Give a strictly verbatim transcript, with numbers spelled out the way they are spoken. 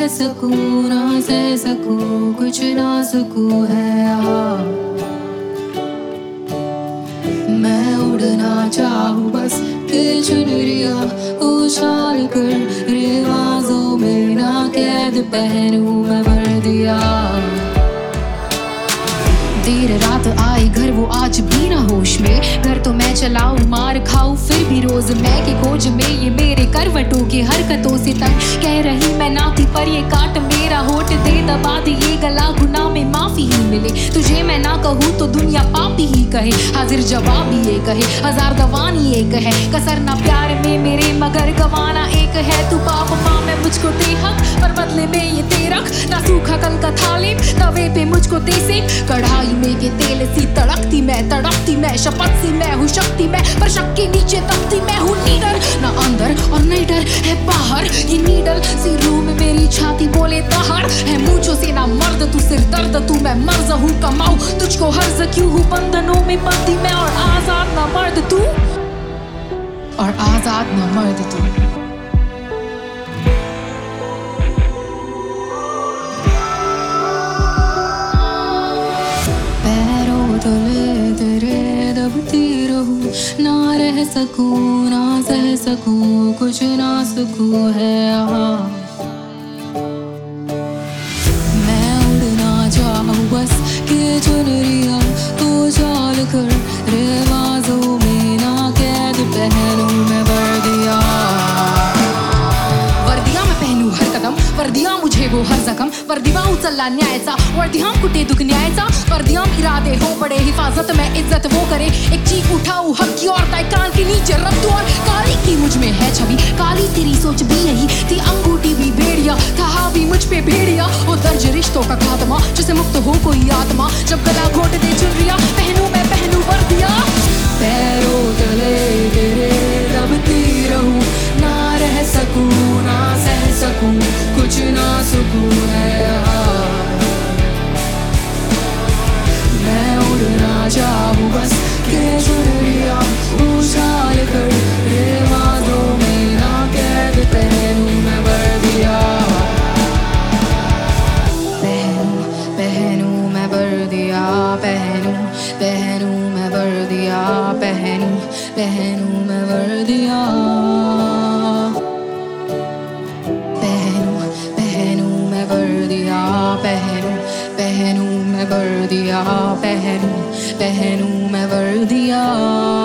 रह सकूं ना सह सकूं, कुछ ना सकूं है यहाँ। मैं उड़ना चाहूँ बस कि चुनरिया उछाल कर, रिवाजों में ना कैद पहनूं मैं वर्दिया। देर रात आई घर वो आज भी ना होश में, घर तो मैं चलाऊं मार खाऊं फिर भी रोज मैं की खोज में। ये मेरे करवटों की हरकतों से तंग कह रही मैं ना थी, पर ये काट मेरा होठ दे दबा दे ये गला, गुनाह में माफी ही मिले। तुझे मैं ना कहूँ तो दुनिया पापी ही कहे, हाजिर जवाब ये कहे हजार दवानी एक है। कसर ना प्यार में मेरे मगर गवाना एक है। तू पाप माँ मैं मुझको दे हक, पर बदले में ये तेरक ना सूखा कल का थाली तवे पे मुझको दे से। कढ़ाई में ये तेल सी तड़कती मैं तड़पती मैं, शपथ सी मैं हूँ शक्ति मैं, पर शक के नीचे तपती मैं हूँ नीडर। ना अंदर और नहीं डर है बाहर, ये नीडल सी रूह में मेरी छाती बोले दहाड़ है। मूंछों से ना मर्द तू सिर दर्द तू, मैं मर्ज हूँ कमाऊं तुझको हर्ज क्यों हूँ बंधनों में बंदी मैं। और आजाद ना मर्द तू, और आजाद ना मर्द तू। तले तेरे दबती रहूं, ना रह सकूं ना सह सकूं, कुछ ना सकूं है यहाँ। मैं उड़ना चाहूँ बस कि चुनरिया उछाल कर, रिवाजों में ना कैद पहनूं मैं वर्दिया। वर्दिया मैं पहनू हर कदम, वर्दिया मुझे वो हर जखम, वर्दिया उचलला न्यायाचा, वर्दिया कुठे दुख न्यायाचा। वर्दिया इरादे हो बड़े हिफाजत में इज्जत वो करे, एक चीख उठाऊं हक की और दाई कान के नीचे रख दूं। और काली की मुझ में है छवि, काली तेरी सोच भी यही थी, अंगूठी भी भेड़िया था भी मुझ पे भेड़िया। वो दर्ज रिश्तों का खात्मा जिसे मुक्त हो कोई आत्मा, जब गला घोट दे चुनरिया पहनूं मैं पहनूं वर्दिया। पैरों तले तेरे दबती रहूं, ना रह सकूं ना सह सकूं, कुछ ना सकूं है यहाँ। मैं उड़ना चाहूँ बस कि चुनरिया उछाल कर, रिवाजों में ना कैद पहनूं मैं वर्दिया। पहनूं पहनूं मैं वर्दिया, पहनूं पहनूं मैं वर्दिया, पहनूं पहनूं मैं वर्दिया। पहनूं पहनूं मैं वर्दिया, पहनूं पहनूं मैं वर्दिया, पहनूं पहनूं मैं वर्दिया।